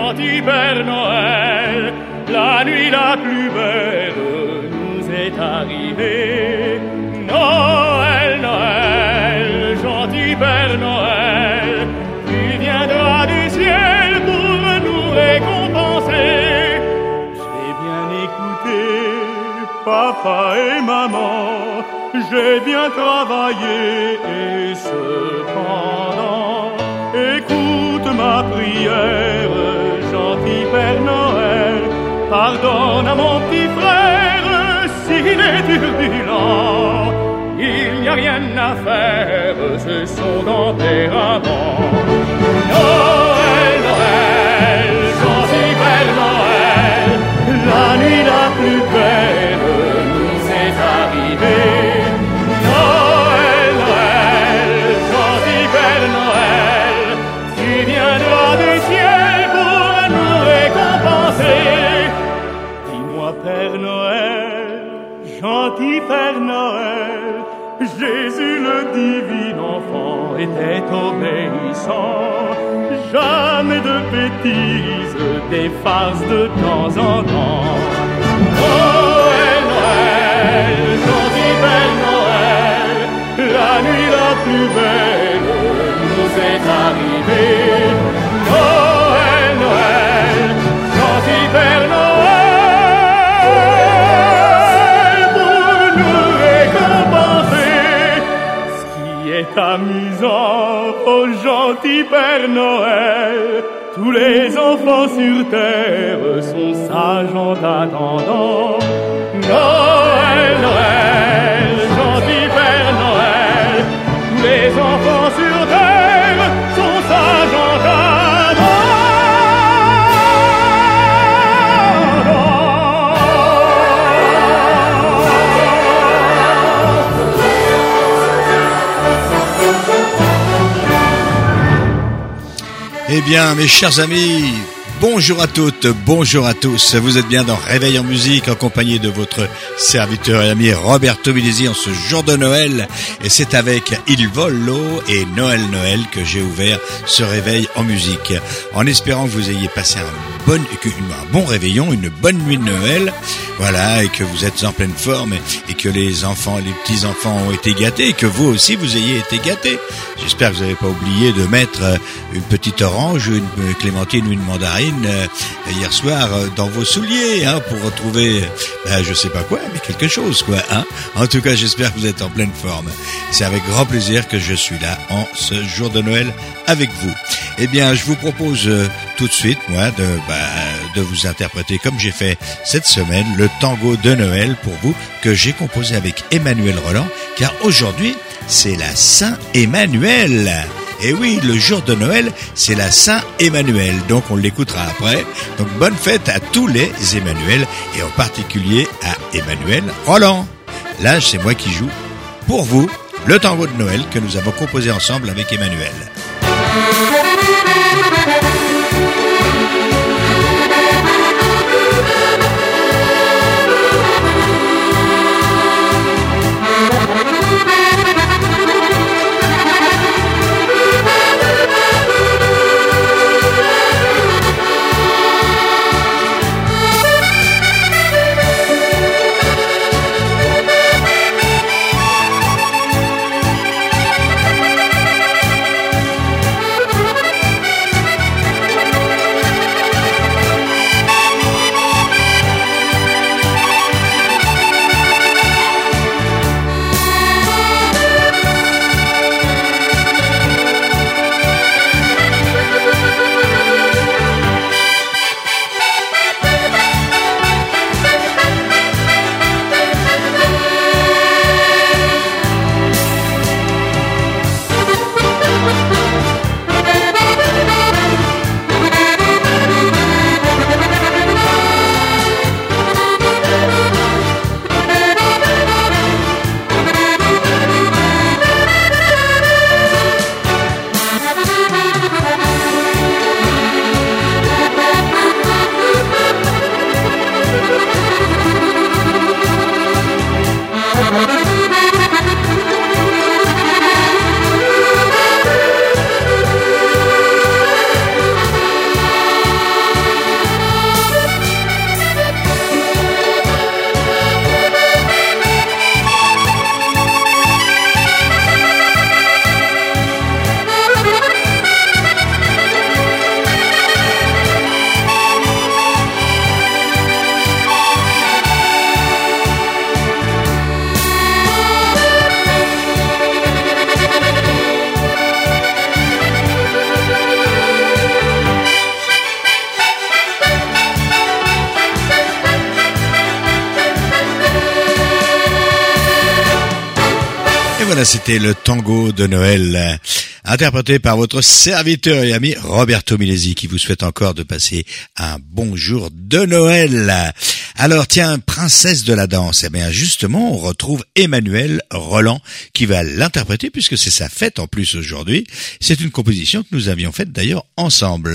gentil Père Noël, la nuit la plus belle nous est arrivée. Noël, Noël, gentil Père Noël, tu viendras du ciel pour nous récompenser. J'ai bien écouté papa et maman, j'ai bien travaillé et cependant, écoute ma prière, gentil Père Noël, pardonne à mon petit frère s'il est turbulent. Il n'y a rien à faire, c'est son tempérament. Noël, Noël, gentil Père Noël, la nuit la plus belle nous est arrivée. Noël, Noël, gentil Père Noël, tu viendras du ciel pour nous récompenser. Dis-moi Père Noël, gentil Père Noël, Jésus le divin enfant était obéissant, jamais de bêtises, des farces de temps en temps. Noël, Noël, gentil Père Noël, la nuit la plus belle nous est arrivée. Noël, Noël, gentil Père Noël, pour nous récompenser. Ce qui est amusant, oh gentil Père Noël, tous les enfants sur terre sont sages en t'attendant. Noël, Noël, gentil Père Noël, tous les enfants sur terre sont sages en t'attendant. Eh bien, mes chers amis, bonjour à toutes, bonjour à tous. Vous êtes bien dans Réveil en musique en compagnie de votre serviteur et ami Roberto Milesi en ce jour de Noël. Et c'est avec Il vole l'eau et Noël Noël que j'ai ouvert ce Réveil en musique. En espérant que vous ayez passé un bon réveillon, une bonne nuit de Noël. Voilà, et que vous êtes en pleine forme et que les enfants, les petits-enfants ont été gâtés et que vous aussi vous ayez été gâtés. J'espère que vous n'avez pas oublié de mettre une petite orange, une clémentine ou une mandarine hier soir dans vos souliers pour retrouver, je sais pas quoi, mais quelque chose quoi. En tout cas, j'espère que vous êtes en pleine forme. C'est avec grand plaisir que je suis là en ce jour de Noël avec vous. Eh bien, je vous propose tout de suite, moi, de vous interpréter comme j'ai fait cette semaine le tango de Noël pour vous que j'ai composé avec Emmanuel Roland, car aujourd'hui c'est la Saint-Emmanuel. Et oui, le jour de Noël, c'est la Saint-Emmanuel, donc on l'écoutera après. Donc bonne fête à tous les Emmanuel, et en particulier à Emmanuel Roland. Là, c'est moi qui joue pour vous le tango de Noël que nous avons composé ensemble avec Emmanuel. voilà, c'était le tango de Noël, interprété par votre serviteur et ami Roberto Milesi, qui vous souhaite encore de passer un bon jour de Noël. Alors tiens, princesse de la danse, eh bien justement, on retrouve Emmanuelle Roland qui va l'interpréter puisque c'est sa fête en plus aujourd'hui. C'est une composition que nous avions faite d'ailleurs ensemble.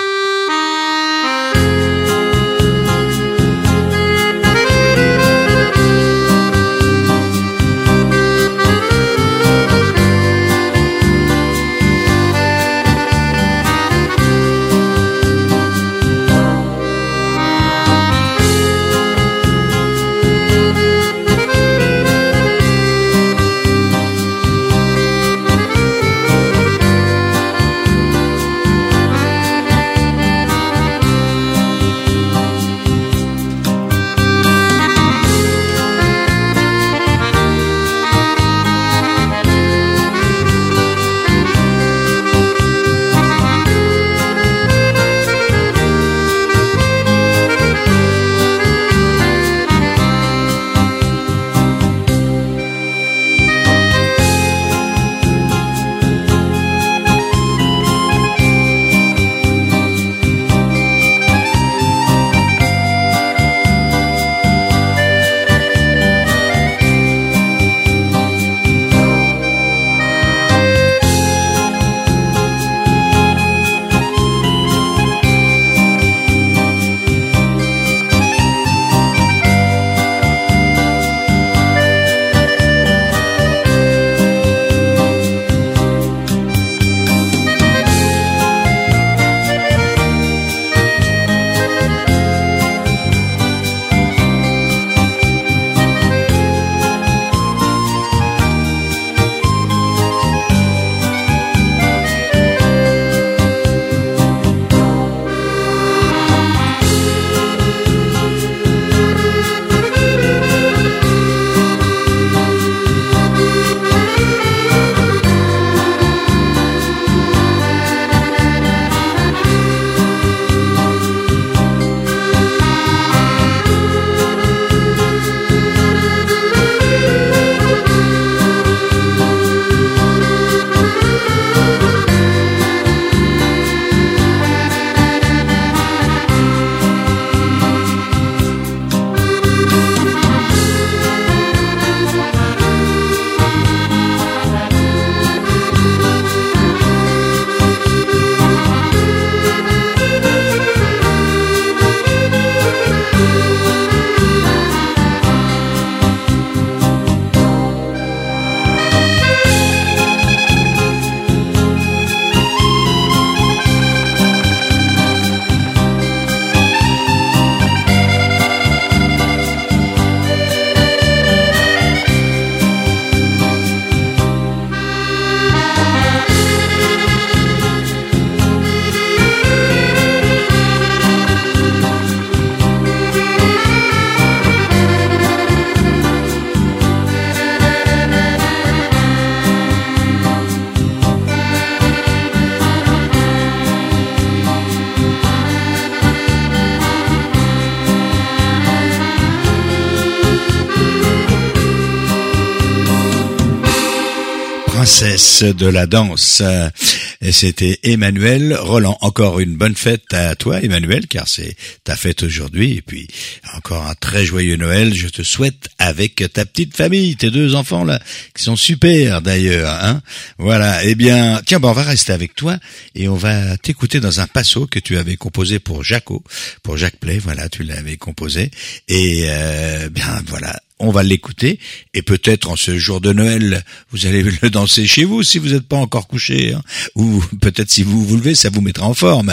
Princesse de la danse. Et c'était Emmanuelle Roland. Encore une bonne fête à toi, Emmanuelle, car c'est ta fête aujourd'hui. Et puis, encore un très joyeux Noël. Je te souhaite avec ta petite famille, tes deux enfants là, qui sont super d'ailleurs, hein. Voilà. Eh bien, tiens, on va rester avec toi et on va t'écouter dans un passo que tu avais composé pour Jaco, pour Jacques Play. Voilà, tu l'avais composé. Et, bien, voilà. On va l'écouter et peut-être en ce jour de Noël, vous allez le danser chez vous si vous n'êtes pas encore couché, hein. Ou peut-être si vous vous levez, ça vous mettra en forme.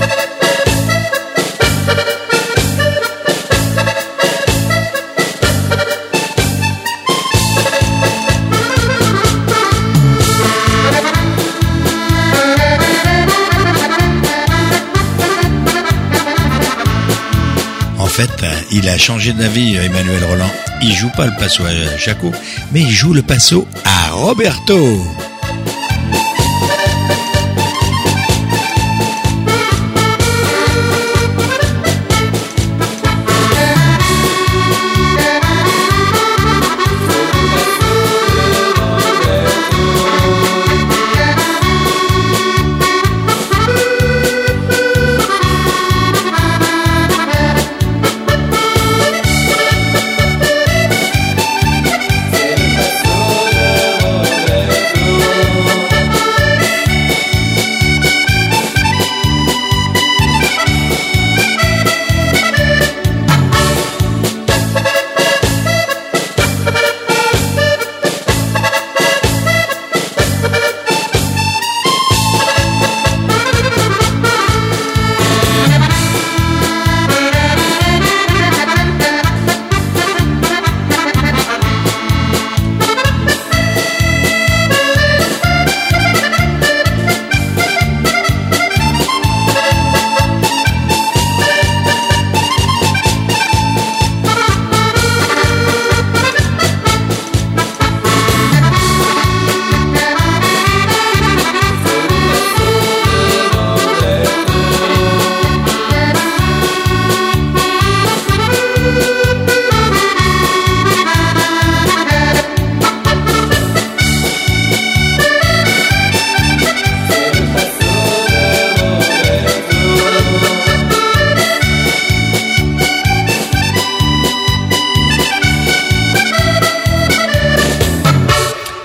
En fait, il a changé d'avis, Emmanuelle Roland. Il joue pas le passo à Jaco, mais il joue le passo à Roberto.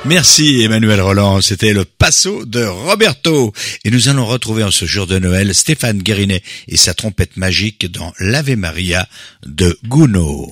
Merci Emmanuel Roland, c'était le Passo de Roberto. Et nous allons retrouver en ce jour de Noël Stéphane Guérinet et sa trompette magique dans l'Ave Maria de Gounod.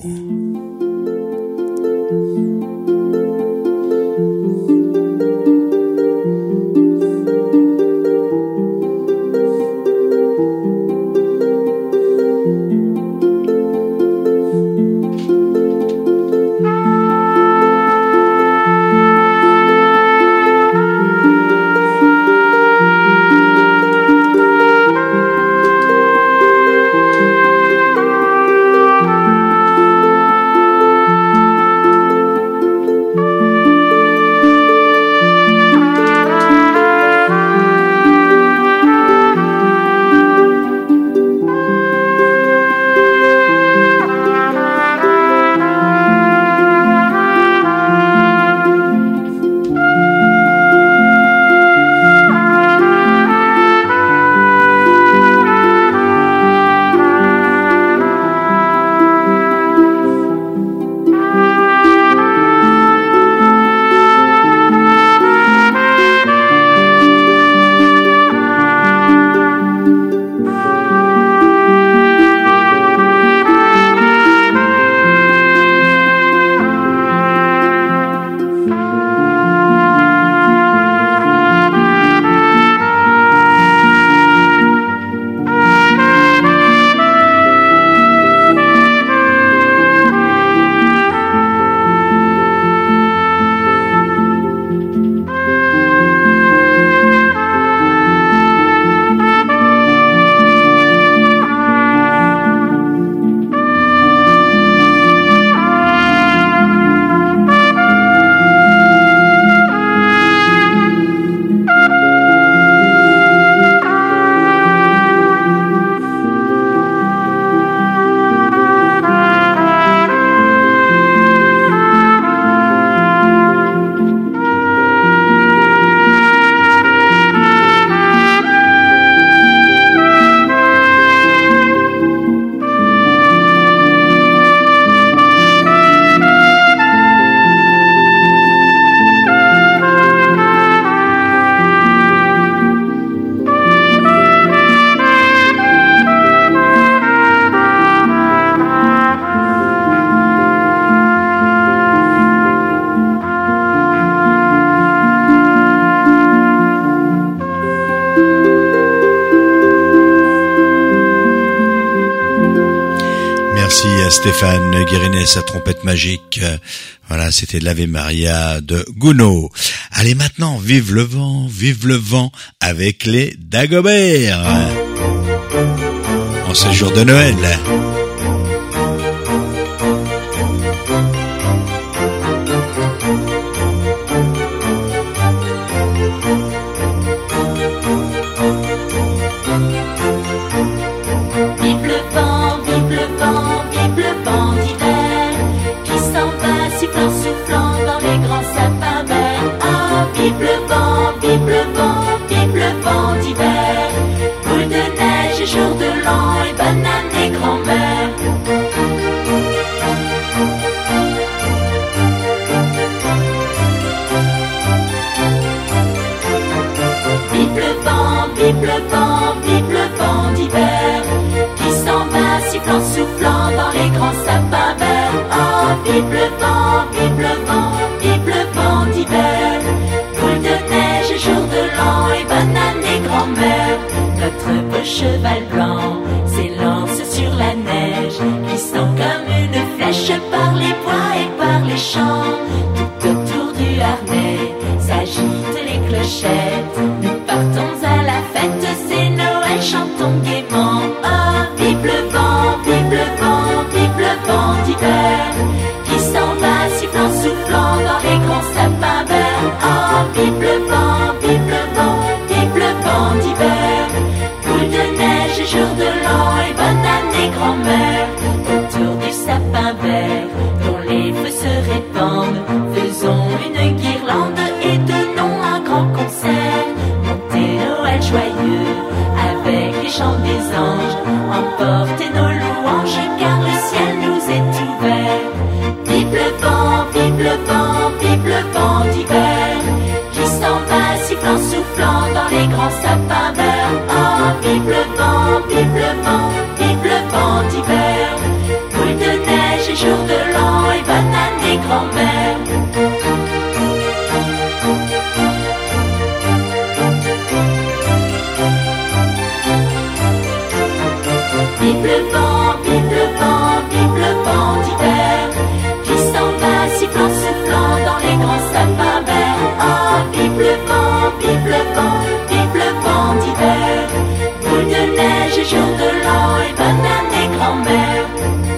Stéphane Guérinet, sa trompette magique. Voilà, c'était l'Ave Maria de Gounod. Allez maintenant, vive le vent avec les Dagobert. En ce jour de Noël. Soufflant dans les grands sapins verts. Oh, vive le vent d'hiver. Boule de neige, jour de l'an et bonne année grand-mère. Notre beau cheval blanc s'élance sur la neige, glissant comme une flèche par les bois et par les champs. Tout autour du harnais s'agitent les clochettes. Nous partons à la fête, c'est Noël, chantons gaiement. Oh, vive le vent d'hiver, qui s'en va sifflant, soufflant dans les grands sapins verts. Oh, vive le vent d'hiver. Boule de neige, jour de l'an et bonne année grand-mère. Autour du sapin vert, dont les feux se répandent, faisons une guirlande et donnons un grand concert. Montez Noël joyeux, avec les chants des anges, emportez nos louanges, car le ciel nous est ouvert. Vive le vent d'hiver. le vent, vive le vent, vive le vent d'hiver, qui s'en va sifflant, soufflant dans les grands sapins verts. Oh, vive le vent, vive le vent, vive le vent d'hiver, boule de neige et jour de l'an et bonne année grand-mère.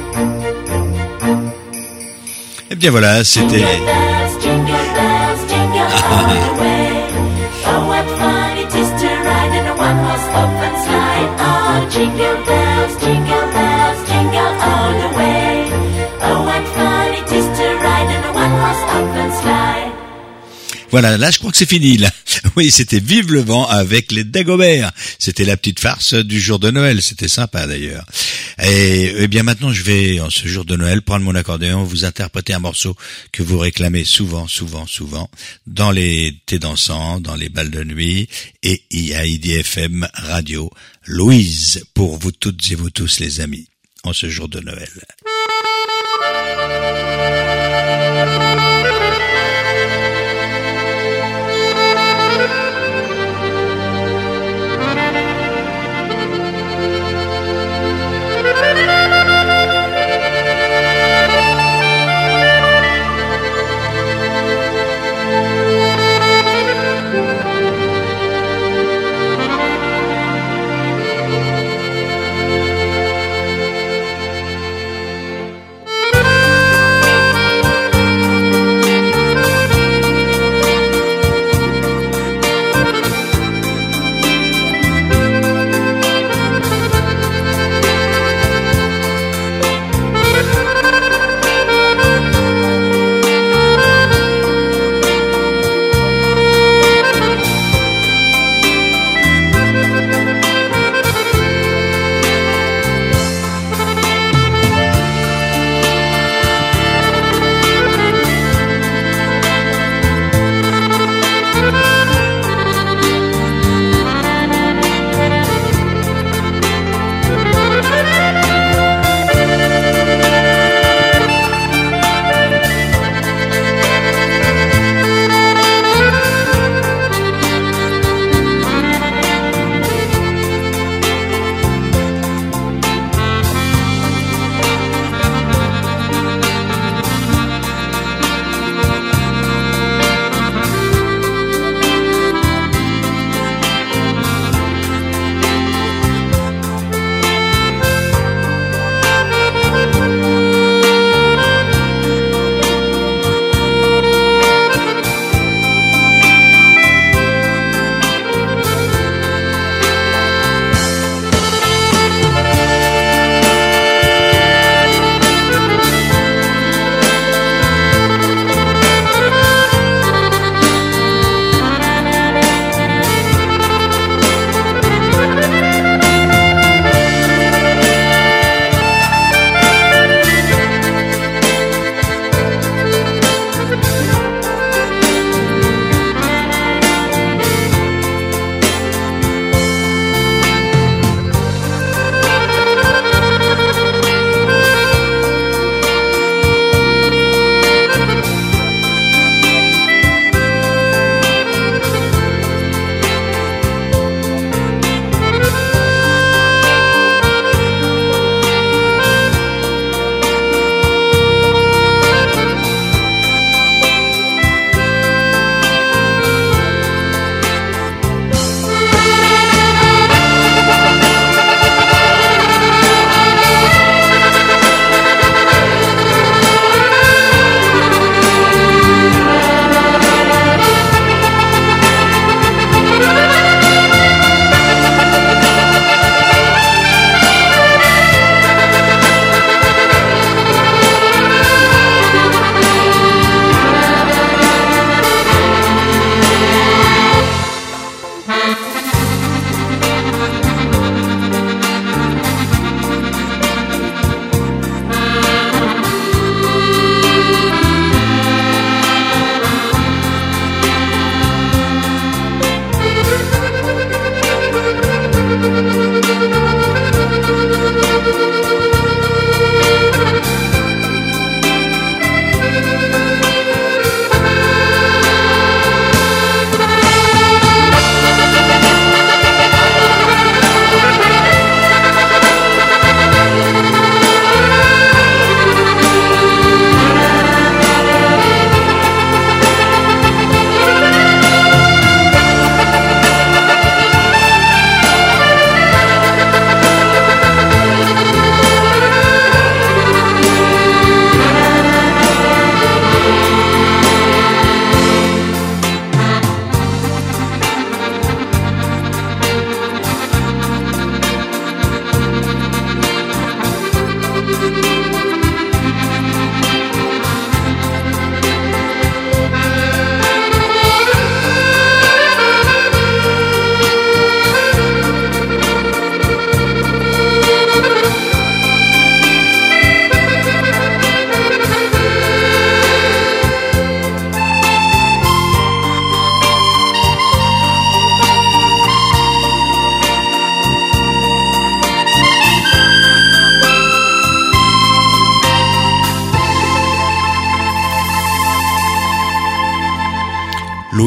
Et bien voilà, c'était... Jingle bells, jingle all the way. Oh, what fun it is to ride in a one-horse open sleigh. Oh, jingle bells, jingle all the way. Oh, what fun it is to ride in a one-horse open sleigh. Voilà, là je crois que c'est fini là. Oui, c'était Vive le vent avec les Dagobert. C'était la petite farce du jour de Noël, c'était sympa d'ailleurs. Et bien maintenant je vais, en ce jour de Noël, prendre mon accordéon, vous interpréter un morceau que vous réclamez souvent dans les thés dansants, dans les balles de nuit et à IDFM Radio. Louise, pour vous toutes et vous tous les amis, en ce jour de Noël.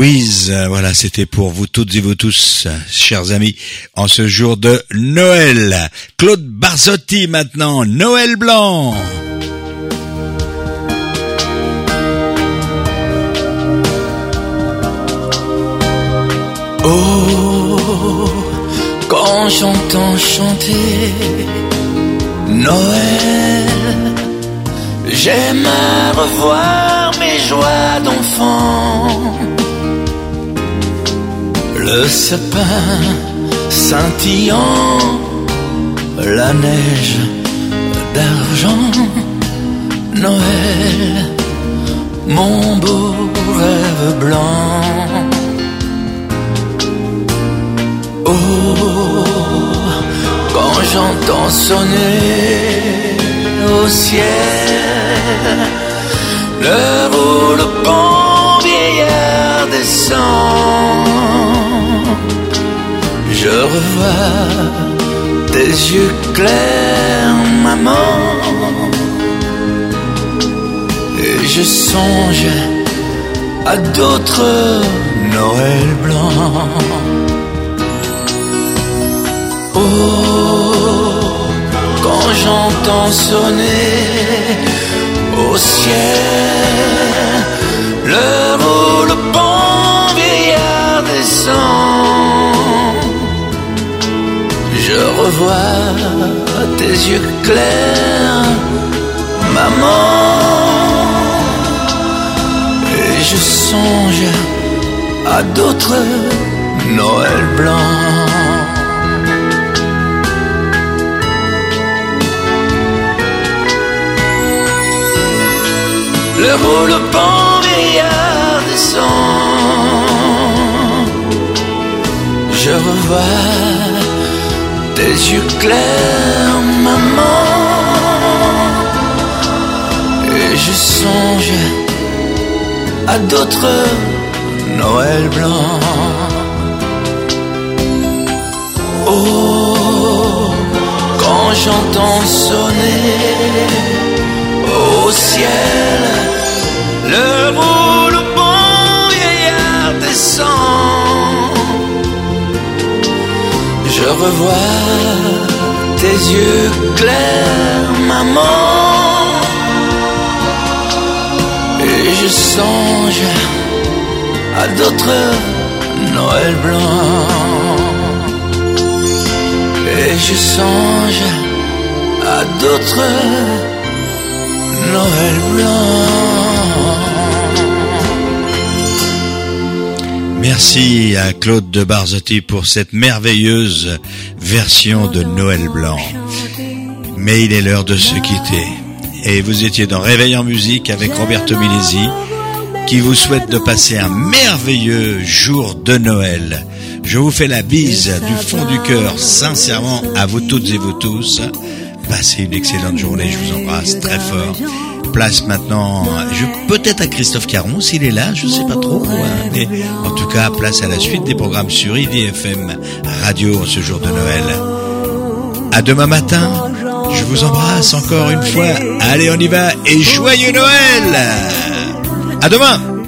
Louise. Voilà, c'était pour vous toutes et vous tous, chers amis, en ce jour de Noël. Claude Barzotti maintenant, Noël blanc. Oh, quand j'entends chanter Noël, j'aime à revoir mes joies d'enfant. Le sapin scintillant, la neige d'argent, Noël, mon beau rêve blanc. Oh, quand j'entends sonner au ciel l'heure où le bon vieillard descend, je revois tes yeux clairs, maman, et je songe à d'autres Noël blancs. Oh, quand j'entends sonner au ciel l'heure où le bon vieillard descend, je revois tes yeux clairs, maman, et je songe à d'autres Noël blancs. L'heure où le bon vieillard descend, je revois tes yeux clairs, maman, et je songe à d'autres Noël blancs. Oh, quand j'entends sonner au ciel l'heure où le bon vieillard descend, je revois tes yeux clairs, maman, et je songe à d'autres Noël blancs, et je songe à d'autres Noël blanc. Merci à Claude de Barzotti pour cette merveilleuse version de Noël blanc. Mais il est l'heure de se quitter. Et vous étiez dans Réveil en musique avec Roberto Milesi, qui vous souhaite de passer un merveilleux jour de Noël. Je vous fais la bise du fond du cœur, sincèrement, à vous toutes et vous tous. Passez une excellente journée, je vous embrasse très fort. Place maintenant, peut-être à Christophe Caron s'il est là, je sais pas trop, mais en tout cas, place à la suite des programmes sur IDFM Radio en ce jour de Noël. À demain matin, je vous embrasse encore une fois. Allez, on y va et joyeux Noël! À demain!